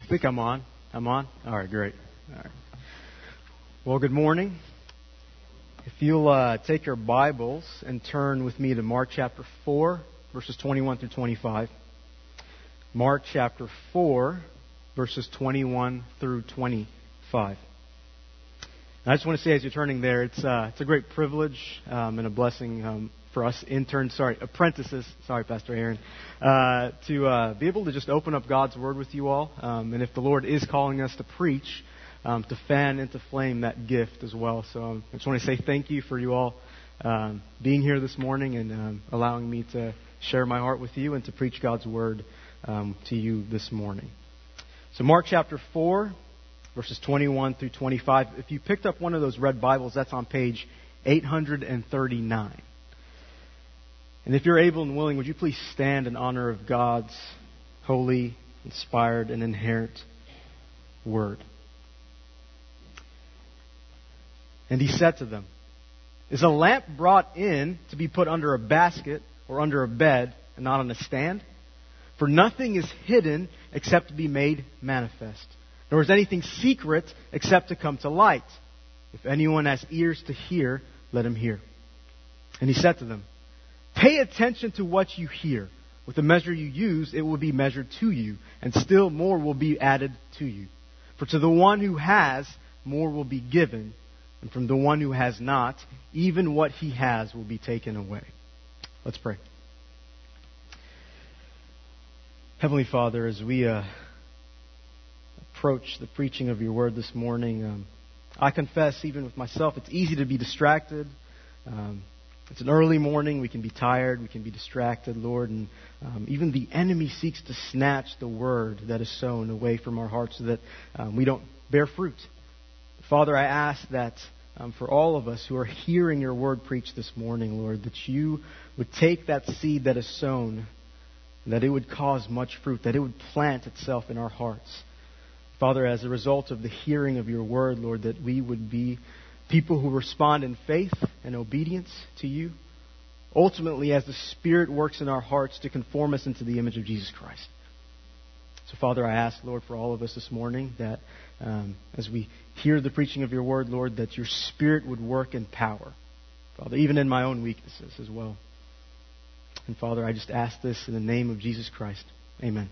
I think I'm on. I'm on? All right, great. All right. Well, good morning. If you'll take your Bibles and turn with me to Mark chapter 4, verses 21 through 25. Mark chapter 4, verses 21 through 25. And I just want to say as you're turning there, it's a great privilege and a blessing for us apprentices, Pastor Aaron, to be able to just open up God's Word with you all. And if the Lord is calling us to preach, to fan into flame that gift as well. So I just want to say thank you for you all being here this morning and allowing me to share my heart with you and to preach God's Word to you this morning. So Mark chapter 4, verses 21 through 25. If you picked up one of those red Bibles, that's on page 839. And if you're able and willing, would you please stand in honor of God's holy, inspired, and inerrant Word. And he said to them, "Is a lamp brought in to be put under a basket or under a bed and not on a stand? For nothing is hidden except to be made manifest, nor is anything secret except to come to light. If anyone has ears to hear, let him hear." And he said to them, "Pay attention to what you hear. With the measure you use, it will be measured to you, and still more will be added to you. For to the one who has, more will be given, and from the one who has not, even what he has will be taken away." Let's pray. Heavenly Father, as we approach the preaching of your word this morning, I confess, even with myself, it's easy to be distracted. It's an early morning. We can be tired. We can be distracted, Lord. And even the enemy seeks to snatch the word that is sown away from our hearts so that we don't bear fruit. Father, I ask that for all of us who are hearing your word preached this morning, Lord, that you would take that seed that is sown, that it would cause much fruit, that it would plant itself in our hearts. Father, as a result of the hearing of your word, Lord, that we would be people who respond in faith and obedience to you, ultimately as the Spirit works in our hearts to conform us into the image of Jesus Christ. So, Father, I ask, Lord, for all of us this morning that as we hear the preaching of your word, Lord, that your Spirit would work in power. Father, even in my own weaknesses as well. And, Father, I just ask this in the name of Jesus Christ. Amen.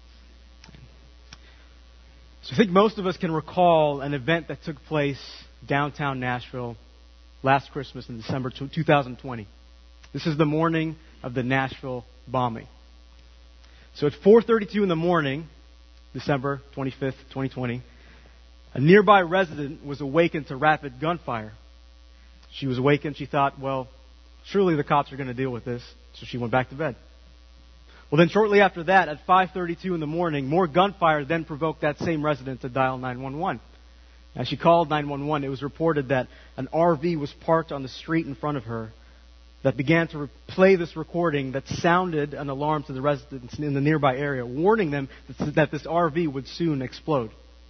So I think most of us can recall an event that took place downtown Nashville last Christmas in December 2020. This is the morning of the Nashville bombing. So at 4:32 in the morning, December 25th, 2020, a nearby resident was awakened to rapid gunfire. She was awakened. She thought, well, surely the cops are going to deal with this. So she went back to bed. Well, then shortly after that, at 5:32 in the morning, more gunfire then provoked that same resident to dial 911. As she called 911, it was reported that an RV was parked on the street in front of her that began to play this recording that sounded an alarm to the residents in the nearby area, warning them that this RV would soon explode.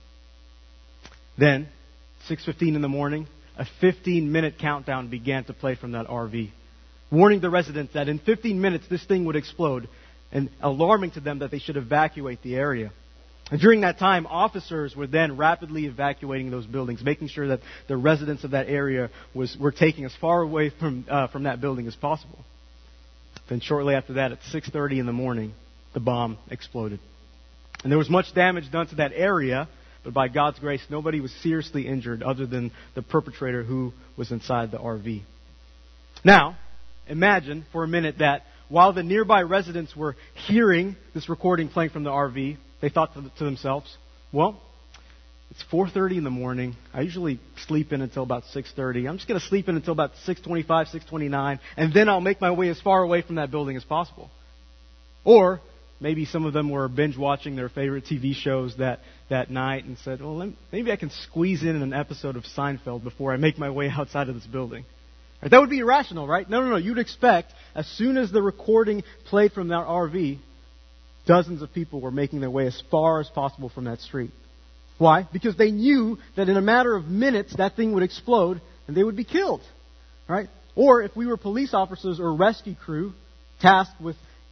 Then, 6:15 in the morning, a 15-minute countdown began to play from that RV, warning the residents that in 15 minutes this thing would explode and alarming to them that they should evacuate the area. And during that time, officers were then rapidly evacuating those buildings, making sure that the residents of that area were taken as far away from that building as possible. Then shortly after that, at 6:30 in the morning, the bomb exploded. And there was much damage done to that area, but by God's grace, nobody was seriously injured other than the perpetrator who was inside the RV. Now, imagine for a minute that while the nearby residents were hearing this recording playing from the RV, they thought to themselves, well, it's 4:30 in the morning. I usually sleep in until about 6:30. I'm just going to sleep in until about 6:25, 6:29, and then I'll make my way as far away from that building as possible. Or maybe some of them were binge watching their favorite TV shows that night and said, well, maybe I can squeeze in an episode of Seinfeld before I make my way outside of this building. Right? That would be irrational, right? No. You'd expect as soon as the recording played from that RV, dozens of people were making their way as far as possible from that street. Why? Because they knew that in a matter of minutes that thing would explode and they would be killed. Right? Or if we were police officers or rescue crew tasked with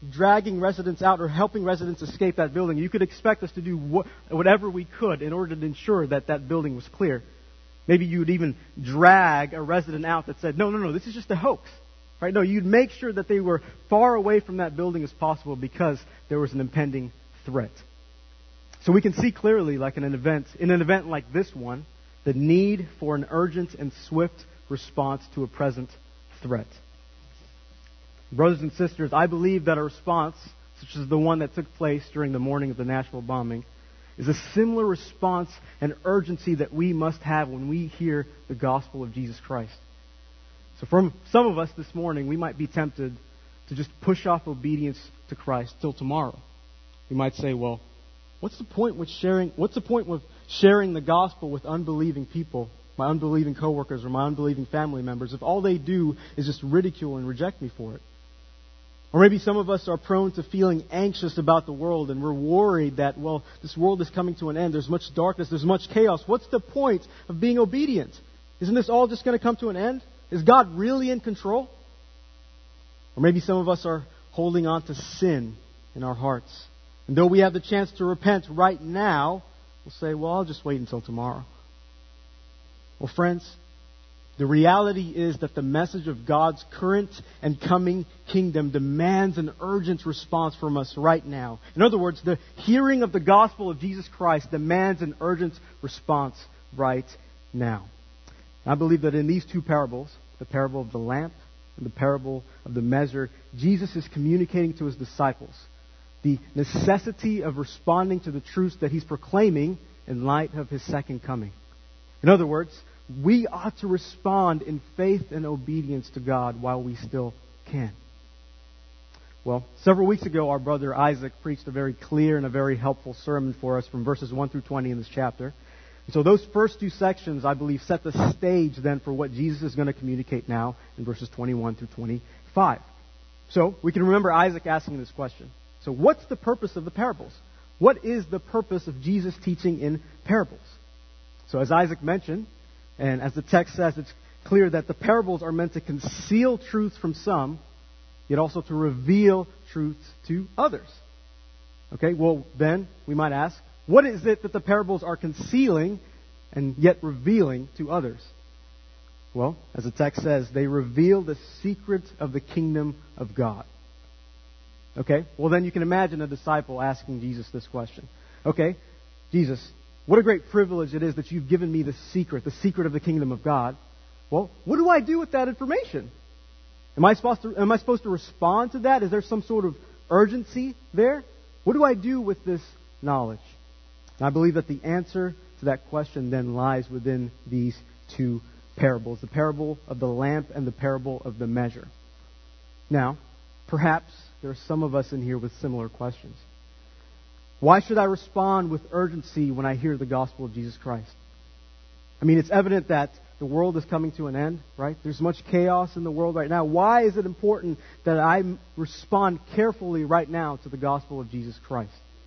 dragging residents out or helping residents escape that building, you could expect us to do whatever we could in order to ensure that that building was clear. Maybe you would even drag a resident out that said, no, this is just a hoax. Right? No, you'd make sure that they were far away from that building as possible because there was an impending threat. So we can see clearly, like in an event like this one, the need for an urgent and swift response to a present threat. Brothers and sisters, I believe that a response, such as the one that took place during the morning of the Nashville bombing, is a similar response and urgency that we must have when we hear the gospel of Jesus Christ. So from some of us this morning, we might be tempted to just push off obedience to Christ till tomorrow. We might say, well, what's the point with sharing the gospel with unbelieving people, my unbelieving coworkers or my unbelieving family members, if all they do is just ridicule and reject me for it? Or maybe some of us are prone to feeling anxious about the world, and we're worried that, well, this world is coming to an end. There's much darkness. There's much chaos. What's the point of being obedient? Isn't this all just going to come to an end? Is God really in control? Or maybe some of us are holding on to sin in our hearts. And though we have the chance to repent right now, we'll say, well, I'll just wait until tomorrow. Well, friends, the reality is that the message of God's current and coming kingdom demands an urgent response from us right now. In other words, the hearing of the gospel of Jesus Christ demands an urgent response right now. I believe that in these two parables, the parable of the lamp and the parable of the measure, Jesus is communicating to His disciples the necessity of responding to the truths that He's proclaiming in light of His second coming. In other words, we ought to respond in faith and obedience to God while we still can. Well, several weeks ago, our brother Isaac preached a very clear and a very helpful sermon for us from verses 1 through 20 in this chapter. And so those first two sections, I believe, set the stage then for what Jesus is going to communicate now in verses 21 through 25. So we can remember Isaac asking this question. So what's the purpose of the parables? What is the purpose of Jesus teaching in parables? So as Isaac mentioned, and as the text says, it's clear that the parables are meant to conceal truths from some, yet also to reveal truths to others. Okay, well then, we might ask, what is it that the parables are concealing and yet revealing to others? Well, as the text says, they reveal the secret of the kingdom of God. Okay, well then you can imagine a disciple asking Jesus this question. Okay, Jesus, what a great privilege it is that you've given me the secret of the kingdom of God. Well, what do I do with that information? Am I supposed to respond to that? Is there some sort of urgency there? What do I do with this knowledge? And I believe that the answer to that question then lies within these two parables, the parable of the lamp and the parable of the measure. Now, perhaps there are some of us in here with similar questions. Why should I respond with urgency when I hear the gospel of Jesus Christ? I mean, it's evident that the world is coming to an end, right? There's much chaos in the world right now. Why is it important that I respond carefully right now to the gospel of Jesus Christ?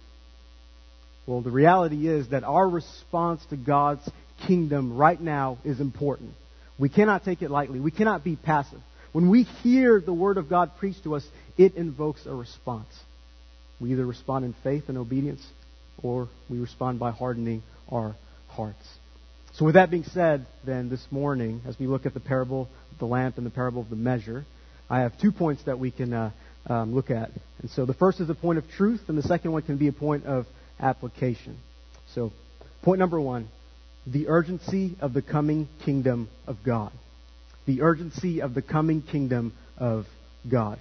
Well, the reality is that our response to God's kingdom right now is important. We cannot take it lightly. We cannot be passive. When we hear the Word of God preached to us, it invokes a response. We either respond in faith and obedience, or we respond by hardening our hearts. So with that being said, then this morning, as we look at the parable of the lamp and the parable of the measure, I have 2 points that we can look at. And so the first is a point of truth, and the second one can be a point of application. So, point number 1, the urgency of the coming kingdom of God. The urgency of the coming kingdom of God.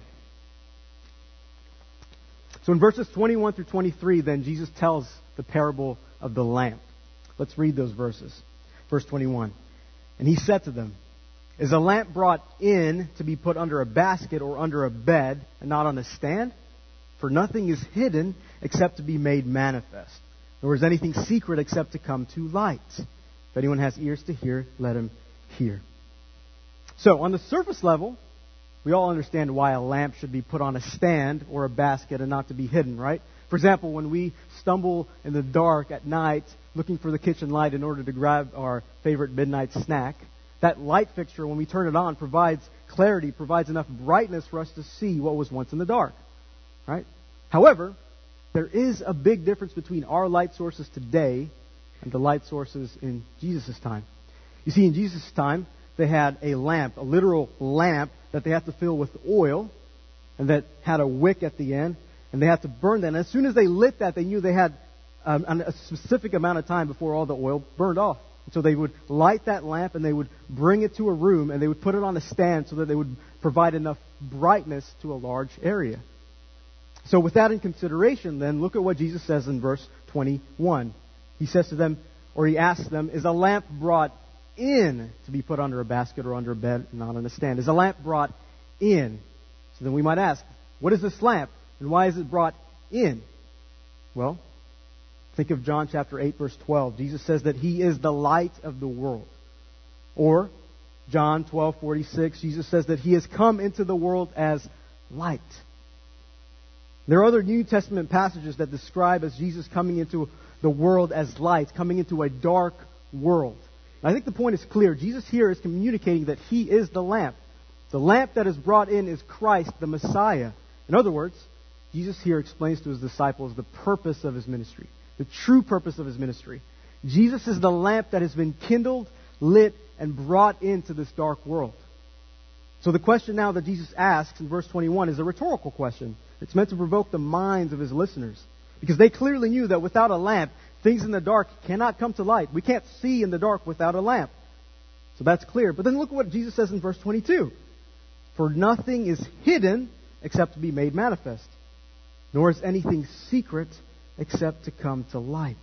So in verses 21 through 23, then, Jesus tells the parable of the lamp. Let's read those verses. Verse 21. And He said to them, Is a lamp brought in to be put under a basket or under a bed, and not on a stand? For nothing is hidden except to be made manifest, nor is anything secret except to come to light. If anyone has ears to hear, let him hear. So, on the surface level, we all understand why a lamp should be put on a stand or a basket and not to be hidden, right? For example, when we stumble in the dark at night looking for the kitchen light in order to grab our favorite midnight snack, that light fixture, when we turn it on, provides clarity, provides enough brightness for us to see what was once in the dark. right? However, there is a big difference between our light sources today and the light sources in Jesus' time. You see, in Jesus' time, they had a lamp, a literal lamp that they had to fill with oil, and that had a wick at the end, and they had to burn that. And as soon as they lit that, they knew they had a specific amount of time before all the oil burned off. And so they would light that lamp, and they would bring it to a room, and they would put it on a stand so that they would provide enough brightness to a large area. So with that in consideration, then, look at what Jesus says in verse 21. He says to them, or he asks them, is a lamp brought in to be put under a basket or under a bed, not on a stand? Is a lamp brought in? So then we might ask, what is this lamp, and why is it brought in? Well, think of John chapter 8, verse 12. Jesus says that He is the light of the world. Or John 12:46, Jesus says that He has come into the world as light. There are other New Testament passages that describe as Jesus coming into the world as light, coming into a dark world. And I think the point is clear. Jesus here is communicating that He is the lamp. The lamp that is brought in is Christ, the Messiah. In other words, Jesus here explains to His disciples the purpose of His ministry, the true purpose of His ministry. Jesus is the lamp that has been kindled, lit, and brought into this dark world. So the question now that Jesus asks in verse 21 is a rhetorical question. It's meant to provoke the minds of His listeners, because they clearly knew that without a lamp, things in the dark cannot come to light. We can't see in the dark without a lamp. So that's clear. But then look at what Jesus says in verse 22. For nothing is hidden except to be made manifest, nor is anything secret except to come to light.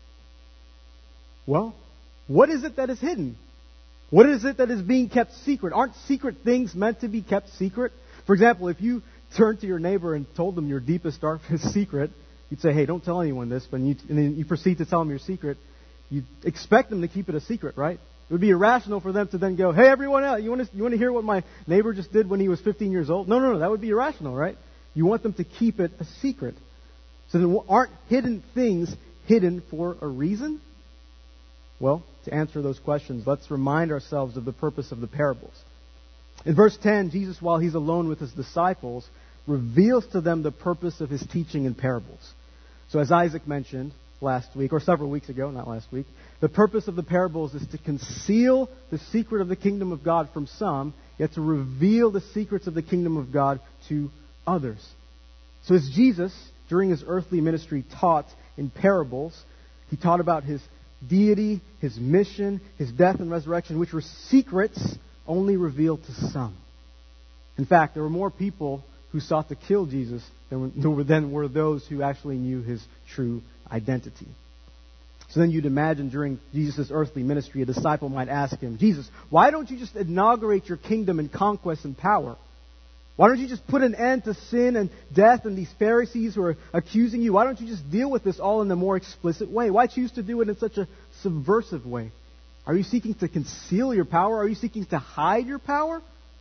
Well, what is it that is hidden? What is it that is being kept secret? Aren't secret things meant to be kept secret? For example, if you turned to your neighbor and told them your deepest, darkest secret, you'd say, hey, don't tell anyone this, and then you proceed to tell them your secret. You'd expect them to keep it a secret, right? It would be irrational for them to then go, hey, everyone else, you want to hear what my neighbor just did when he was 15 years old? No, that would be irrational, right? You want them to keep it a secret. So then aren't hidden things hidden for a reason? Well, to answer those questions, let's remind ourselves of the purpose of the parables. In verse 10, Jesus, while He's alone with His disciples, reveals to them the purpose of His teaching in parables. So as Isaac mentioned last week, or several weeks ago, not last week, the purpose of the parables is to conceal the secret of the kingdom of God from some, yet to reveal the secrets of the kingdom of God to others. So as Jesus, during His earthly ministry, taught in parables, He taught about His deity, His mission, His death and resurrection, which were secrets only revealed to some. In fact, there were more people who sought to kill Jesus than were those who actually knew His true identity. So then you'd imagine during Jesus' earthly ministry, a disciple might ask Him, Jesus, why don't you just inaugurate your kingdom and conquest and power? Why don't you just put an end to sin and death and these Pharisees who are accusing you? Why don't you just deal with this all in a more explicit way? Why choose to do it in such a subversive way? Are you seeking to conceal your power? Are you seeking to hide your power?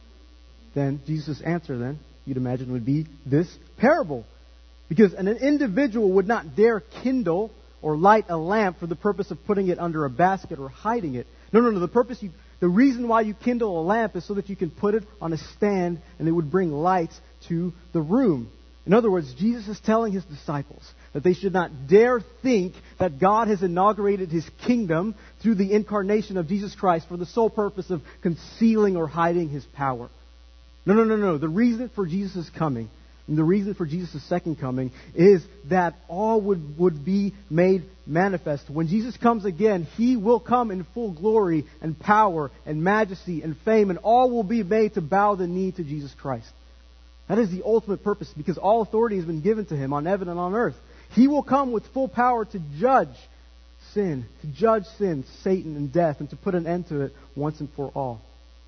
Then Jesus' answer then, you'd imagine, would be this parable. Because an individual would not dare kindle or light a lamp for the purpose of putting it under a basket or hiding it. No. The reason why you kindle a lamp is so that you can put it on a stand and it would bring light to the room. In other words, Jesus is telling His disciples that they should not dare think that God has inaugurated His kingdom through the incarnation of Jesus Christ for the sole purpose of concealing or hiding His power. No. The reason for Jesus' coming, and the reason for Jesus' second coming, is that all would be made manifest. When Jesus comes again, He will come in full glory and power and majesty and fame, and all will be made to bow the knee to Jesus Christ. That is the ultimate purpose, because all authority has been given to Him on heaven and on earth. He will come with full power to judge sin, Satan, and death, and to put an end to it once and for all.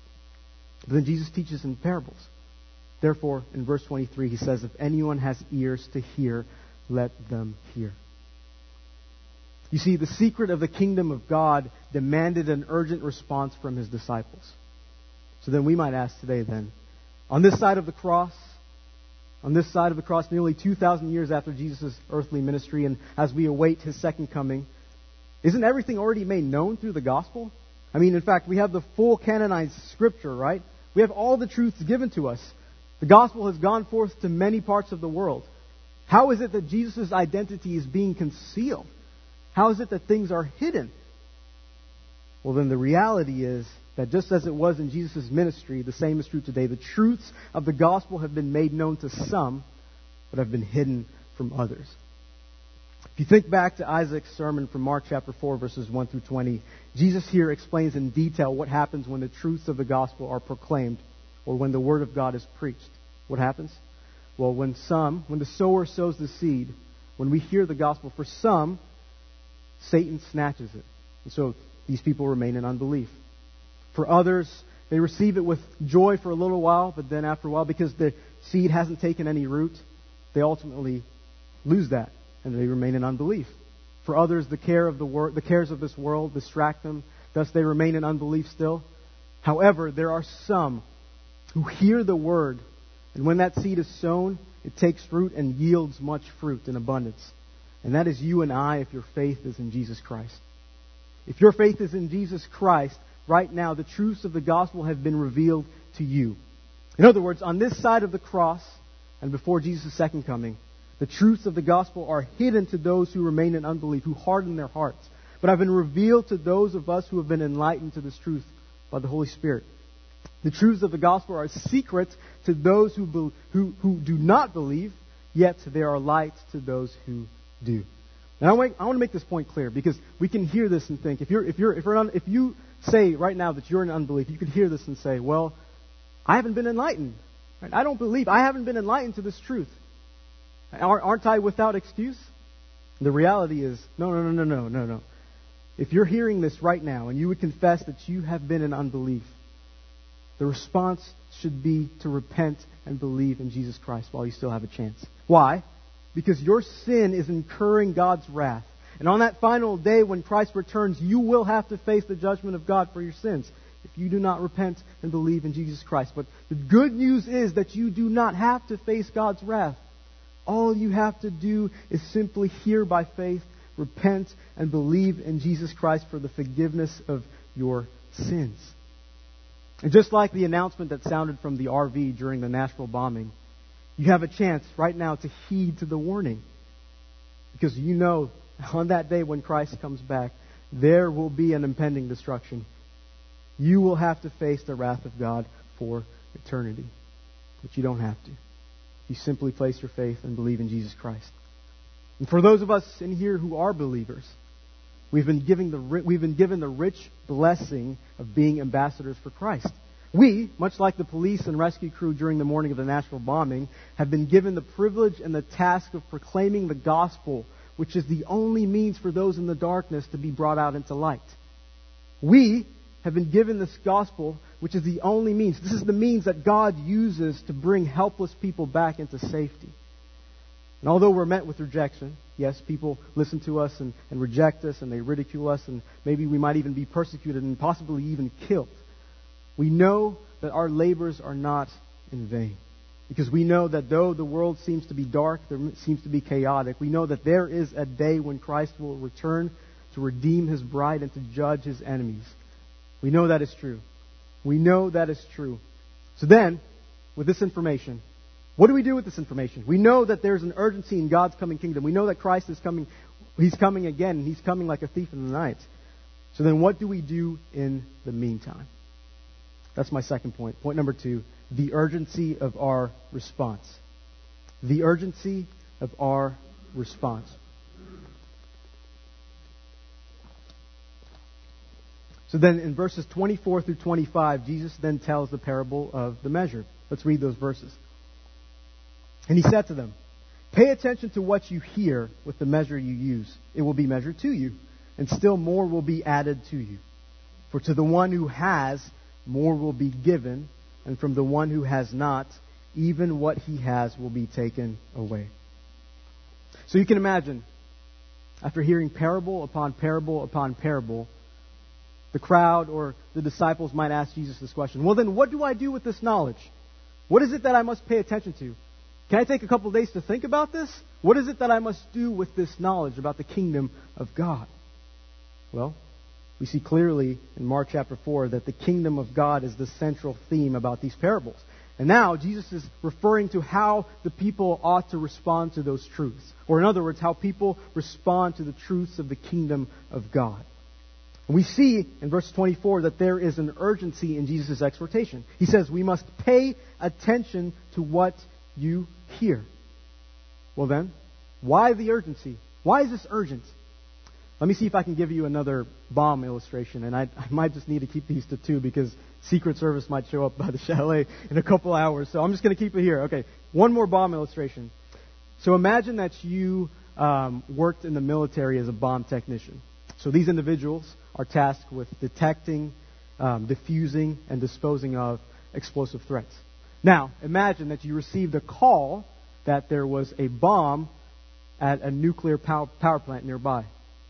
But then Jesus teaches in parables. Therefore, in verse 23, He says, if anyone has ears to hear, let them hear. You see, the secret of the kingdom of God demanded an urgent response from His disciples. So then we might ask today then, on this side of the cross, nearly 2,000 years after Jesus' earthly ministry, and as we await His second coming, isn't everything already made known through the gospel? I mean, in fact, we have the full canonized Scripture, right? We have all the truths given to us. The gospel has gone forth to many parts of the world. How is it that Jesus' identity is being concealed? How is it that things are hidden? Well, then the reality is that just as it was in Jesus' ministry, the same is true today. The truths of the gospel have been made known to some, but have been hidden from others. If you think back to Isaac's sermon from Mark chapter 4, verses 1 through 20, Jesus here explains in detail what happens when the truths of the gospel are proclaimed or when the word of God is preached. What happens? Well, when the sower sows the seed, when we hear the gospel, for some, Satan snatches it. And so these people remain in unbelief. For others, they receive it with joy for a little while, but then after a while, because the seed hasn't taken any root, they ultimately lose that, and they remain in unbelief. For others, the cares of this world distract them, thus they remain in unbelief still. However, there are some who hear the word, and when that seed is sown, it takes root and yields much fruit in abundance. And that is you and I if your faith is in Jesus Christ. If your faith is in Jesus Christ, right now the truths of the gospel have been revealed to you. In other words, on this side of the cross and before Jesus' second coming, the truths of the gospel are hidden to those who remain in unbelief, who harden their hearts, but have been revealed to those of us who have been enlightened to this truth by the Holy Spirit. The truths of the gospel are secret to those who do not believe, yet they are light to those who do. Now, I want to make this point clear because we can hear this and think, if you say right now that you're in unbelief, you could hear this and say, well, I haven't been enlightened. Right? I don't believe. I haven't been enlightened to this truth. Aren't I without excuse? The reality is, no. If you're hearing this right now and you would confess that you have been in unbelief, the response should be to repent and believe in Jesus Christ while you still have a chance. Why? Because your sin is incurring God's wrath. And on that final day when Christ returns, you will have to face the judgment of God for your sins if you do not repent and believe in Jesus Christ. But the good news is that you do not have to face God's wrath. All you have to do is simply hear by faith, repent, and believe in Jesus Christ for the forgiveness of your sins. And just like the announcement that sounded from the RV during the Nashville bombing, you have a chance right now to heed to the warning. Because you know on that day when Christ comes back, there will be an impending destruction. You will have to face the wrath of God for eternity. But you don't have to. You simply place your faith and believe in Jesus Christ. And for those of us in here who are believers, we've been given the rich blessing of being ambassadors for Christ. We, much like the police and rescue crew during the morning of the Nashville bombing, have been given the privilege and the task of proclaiming the gospel, which is the only means for those in the darkness to be brought out into light. We have been given this gospel, which is the only means. This is the means that God uses to bring helpless people back into safety. And although we're met with rejection, yes, people listen to us and reject us and they ridicule us and maybe we might even be persecuted and possibly even killed. We know that our labors are not in vain. Because we know that though the world seems to be dark, there seems to be chaotic, we know that there is a day when Christ will return to redeem His bride and to judge His enemies. We know that is true. We know that is true. So then, with this information, what do we do with this information? We know that there's an urgency in God's coming kingdom. We know that Christ is coming. He's coming again, and He's coming like a thief in the night. So then what do we do in the meantime? That's my second point. Point number 2, the urgency of our response. The urgency of our response. So then in verses 24 through 25, Jesus then tells the parable of the measure. Let's read those verses. And He said to them, "Pay attention to what you hear with the measure you use. It will be measured to you, and still more will be added to you. For to the one who has, more will be given, and from the one who has not, even what he has will be taken away." So you can imagine, after hearing parable upon parable upon parable, the crowd or the disciples might ask Jesus this question. Well, then what do I do with this knowledge? What is it that I must pay attention to? Can I take a couple of days to think about this? What is it that I must do with this knowledge about the kingdom of God? Well, we see clearly in Mark chapter 4 that the kingdom of God is the central theme about these parables. And now Jesus is referring to how the people ought to respond to those truths. Or in other words, how people respond to the truths of the kingdom of God. And we see in verse 24 that there is an urgency in Jesus' exhortation. He says, we must pay attention to what you hear. Well then, why the urgency? Why is this urgent? Let me see if I can give you another bomb illustration. And I might just need to keep these to 2 because Secret Service might show up by the chalet in a couple hours. So I'm just going to keep it here. Okay, one more bomb illustration. So imagine that you worked in the military as a bomb technician. So these individuals are tasked with detecting, diffusing, and disposing of explosive threats. Now, imagine that you received a call that there was a bomb at a nuclear power plant nearby.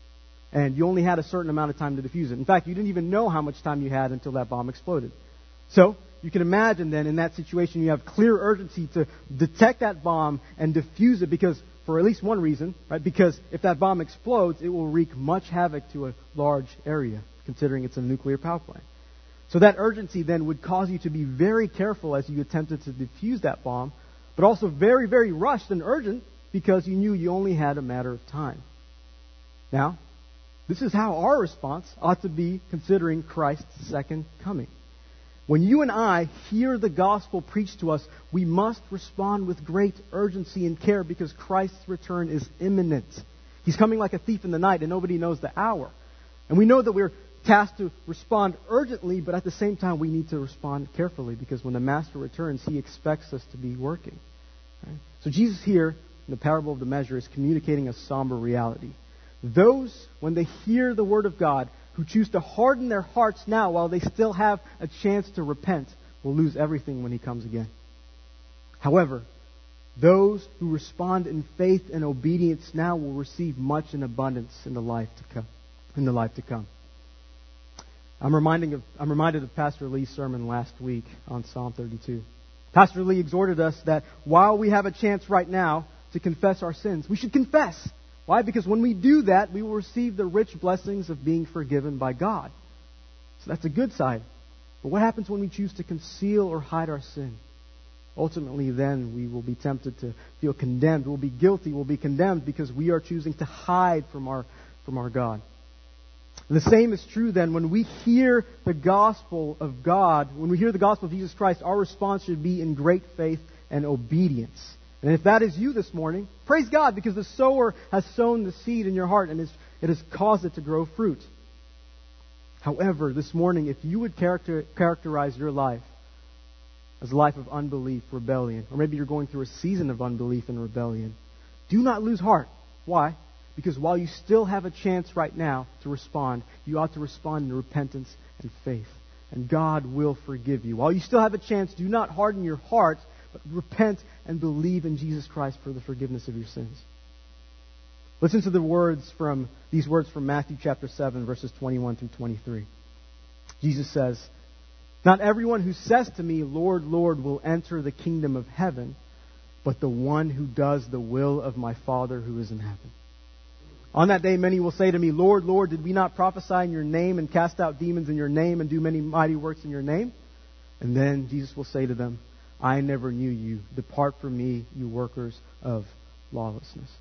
And you only had a certain amount of time to defuse it. In fact, you didn't even know how much time you had until that bomb exploded. So, you can imagine then in that situation you have clear urgency to detect that bomb and defuse it because, for at least one reason, right? Because if that bomb explodes, it will wreak much havoc to a large area, considering it's a nuclear power plant. So that urgency then would cause you to be very careful as you attempted to defuse that bomb, but also very, very rushed and urgent because you knew you only had a matter of time. Now, this is how our response ought to be considering Christ's second coming. When you and I hear the gospel preached to us, we must respond with great urgency and care because Christ's return is imminent. He's coming like a thief in the night and nobody knows the hour. And we know that we're tasked to respond urgently, but at the same time we need to respond carefully because when the Master returns, He expects us to be working. Right? So Jesus here, in the parable of the measure, is communicating a somber reality. Those, when they hear the word of God, who choose to harden their hearts now while they still have a chance to repent, will lose everything when He comes again. However, those who respond in faith and obedience now will receive much in abundance in the life to come. I'm reminded of Pastor Lee's sermon last week on Psalm 32. Pastor Lee exhorted us that while we have a chance right now to confess our sins, we should confess. Why? Because when we do that, we will receive the rich blessings of being forgiven by God. So that's a good side. But what happens when we choose to conceal or hide our sin? Ultimately, then, we will be tempted to feel condemned. We'll be guilty. We'll be condemned because we are choosing to hide from our God. And the same is true then when we hear the gospel of God, when we hear the gospel of Jesus Christ, our response should be in great faith and obedience. And if that is you this morning, praise God because the sower has sown the seed in your heart and it has caused it to grow fruit. However, this morning, if you would characterize your life as a life of unbelief, rebellion, or maybe you're going through a season of unbelief and rebellion, do not lose heart. Why? Because while you still have a chance right now to respond, you ought to respond in repentance and faith. And God will forgive you. While you still have a chance, do not harden your heart, but repent and believe in Jesus Christ for the forgiveness of your sins. Listen to these words from Matthew chapter 7, verses 21 through 23. Jesus says, "Not everyone who says to me, 'Lord, Lord,' will enter the kingdom of heaven, but the one who does the will of my Father who is in heaven. On that day many will say to me, 'Lord, Lord, did we not prophesy in your name and cast out demons in your name and do many mighty works in your name?' And then Jesus will say to them, 'I never knew you. Depart from me, you workers of lawlessness.'"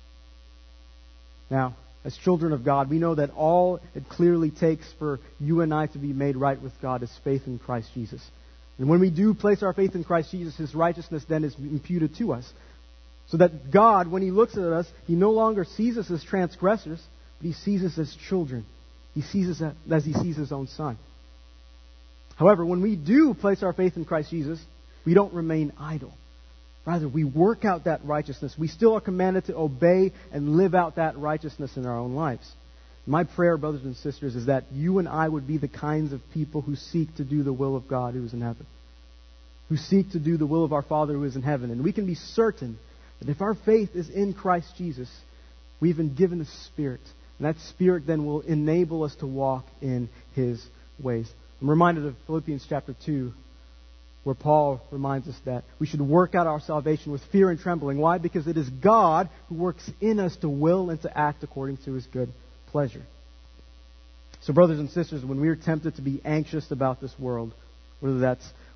Now, as children of God, we know that all it clearly takes for you and I to be made right with God is faith in Christ Jesus. And when we do place our faith in Christ Jesus, His righteousness then is imputed to us. So that God, when He looks at us, He no longer sees us as transgressors, but He sees us as children. He sees us as He sees His own Son. However, when we do place our faith in Christ Jesus, we don't remain idle. Rather, we work out that righteousness. We still are commanded to obey and live out that righteousness in our own lives. My prayer, brothers and sisters, is that you and I would be the kinds of people who seek to do the will of God who is in heaven. Who seek to do the will of our Father who is in heaven. And we can be certain that if our faith is in Christ Jesus, we've been given the Spirit. And that Spirit then will enable us to walk in His ways. I'm reminded of Philippians chapter 2, where Paul reminds us that we should work out our salvation with fear and trembling. Why? Because it is God who works in us to will and to act according to His good pleasure. So brothers and sisters, when we are tempted to be anxious about this world, whether that's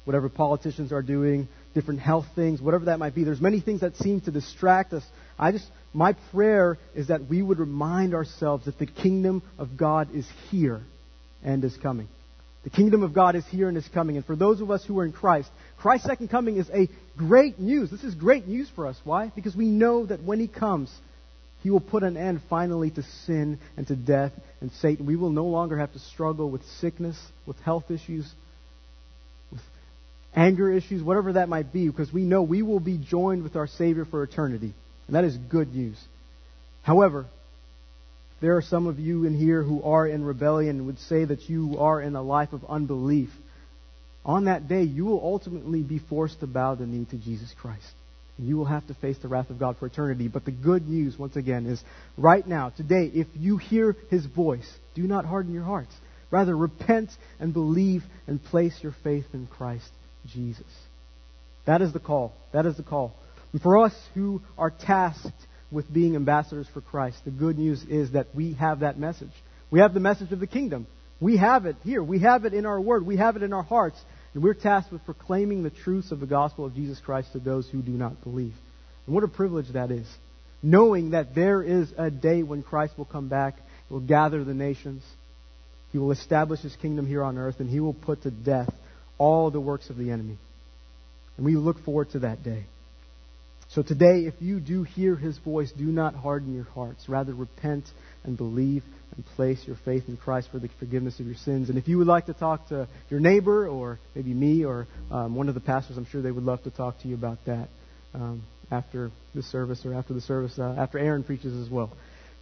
whatever politicians are doing, different health things, whatever that might be. There's many things that seem to distract us. My prayer is that we would remind ourselves that the kingdom of God is here and is coming. The kingdom of God is here and is coming. And for those of us who are in Christ, Christ's second coming is a great news. This is great news for us. Why? Because we know that when He comes, He will put an end finally to sin and to death and Satan. We will no longer have to struggle with sickness, with health issues, with anger issues, whatever that might be, because we know we will be joined with our Savior for eternity. And that is good news. However, there are some of you in here who are in rebellion and would say that you are in a life of unbelief. On that day, you will ultimately be forced to bow the knee to Jesus Christ. And you will have to face the wrath of God for eternity. But the good news, once again, is right now, today, if you hear His voice, do not harden your hearts. Rather, repent and believe and place your faith in Christ Jesus. That is the call. That is the call. And for us who are tasked with being ambassadors for Christ, the good news is that we have that message. We have the message of the kingdom. We have it here. We have it in our word. We have it in our hearts. And we're tasked with proclaiming the truths of the gospel of Jesus Christ to those who do not believe. And what a privilege that is. Knowing that there is a day when Christ will come back, He will gather the nations, He will establish His kingdom here on earth, and He will put to death all the works of the enemy. And we look forward to that day. So today, if you do hear His voice, do not harden your hearts. Rather, repent and believe and place your faith in Christ for the forgiveness of your sins. And if you would like to talk to your neighbor or maybe me or one of the pastors, I'm sure they would love to talk to you about that after the service or after Aaron preaches as well.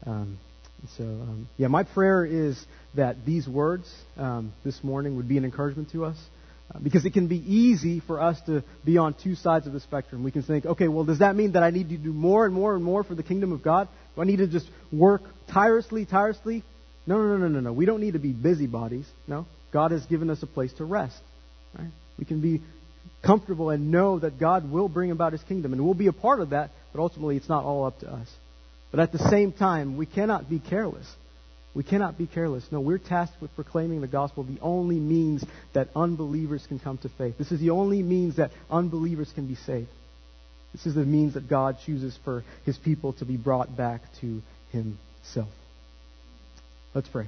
My prayer is that these words this morning would be an encouragement to us. Because it can be easy for us to be on two sides of the spectrum. We can think, okay, well, does that mean that I need to do more and more and more for the kingdom of God? Do I need to just work tirelessly? No. We don't need to be busybodies. No. God has given us a place to rest. Right? We can be comfortable and know that God will bring about His kingdom. And we'll be a part of that, but ultimately it's not all up to us. But at the same time, we cannot be careless. We cannot be careless. No, we're tasked with proclaiming the gospel, the only means that unbelievers can come to faith. This is the only means that unbelievers can be saved. This is the means that God chooses for His people to be brought back to Himself. Let's pray.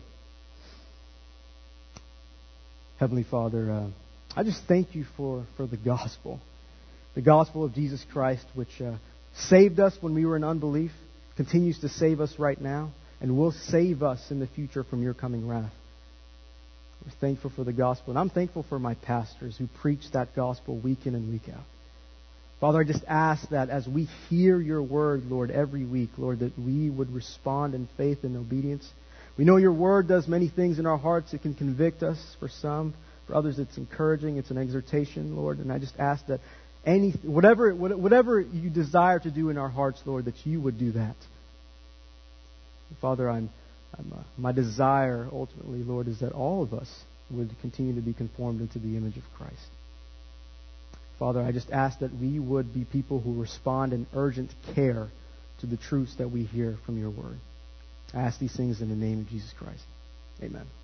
Heavenly Father, I just thank You for the gospel. The gospel of Jesus Christ, which saved us when we were in unbelief, continues to save us right now, and will save us in the future from Your coming wrath. We're thankful for the gospel. And I'm thankful for my pastors who preach that gospel week in and week out. Father, I just ask that as we hear Your word, Lord, every week, Lord, that we would respond in faith and obedience. We know Your word does many things in our hearts. It can convict us for some. For others, it's encouraging. It's an exhortation, Lord. And I just ask that whatever You desire to do in our hearts, Lord, that You would do that. Father, my desire ultimately, Lord, is that all of us would continue to be conformed into the image of Christ. Father, I just ask that we would be people who respond in urgent care to the truths that we hear from Your word. I ask these things in the name of Jesus Christ. Amen.